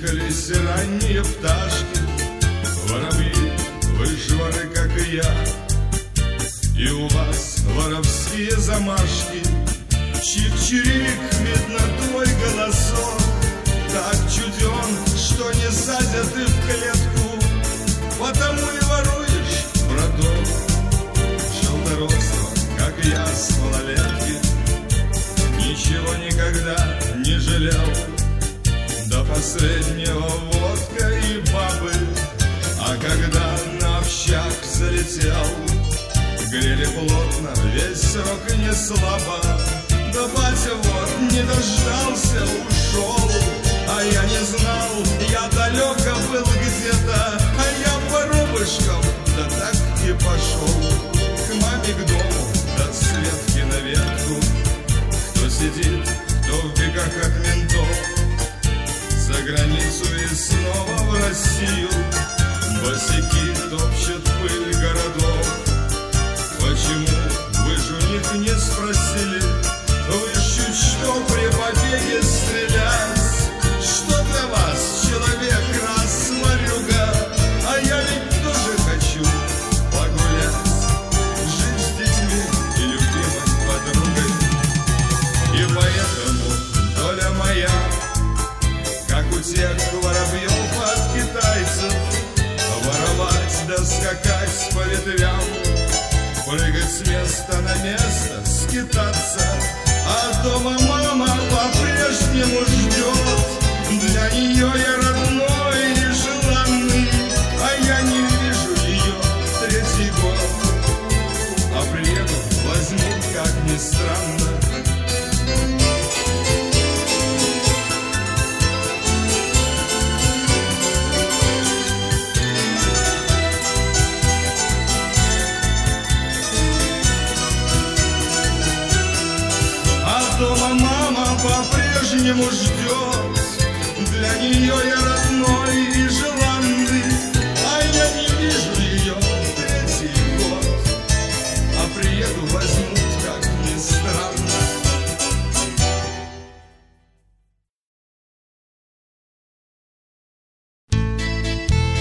Съехались ранние пташки, воробьи, вы ж воры, как и я. И у вас воровские замашки. Чик-чирик, видно твой голосок так чуден, что не садят и в клетку. Потому и воруешь, браток, желторослого, как я с малолетки. Ничего никогда не жалел, до последнего водка и бабы. А когда на общак залетел, грели плотно весь срок и не слабо. Да батя вот не дождался, ушел. А я не знал, я далеко был где-то. А я воробушком, да так и пошел к маме, к дому, до Светки на ветку. Кто сидит, кто в бегах от ментов, за границу и снова в Россию. Босяки топчут пыль городов. Почему вы ж у них не спросили? Вы чуть что при побеге стрелять. Что для вас человек раз ворюга? А я ведь тоже хочу погулять, жить с детьми и любимой подругой. И поэтому доля моя, как у тех воробьев от китайцев, воровать да скакать по ветвям, прыгать с места на место, скитаться. А дома мама по-прежнему ждет. Для нее я родной и желанный, а я не вижу ее третий год. А приеду, возьмут, как ни странно. Дома мама по-прежнему ждет. Для нее я родной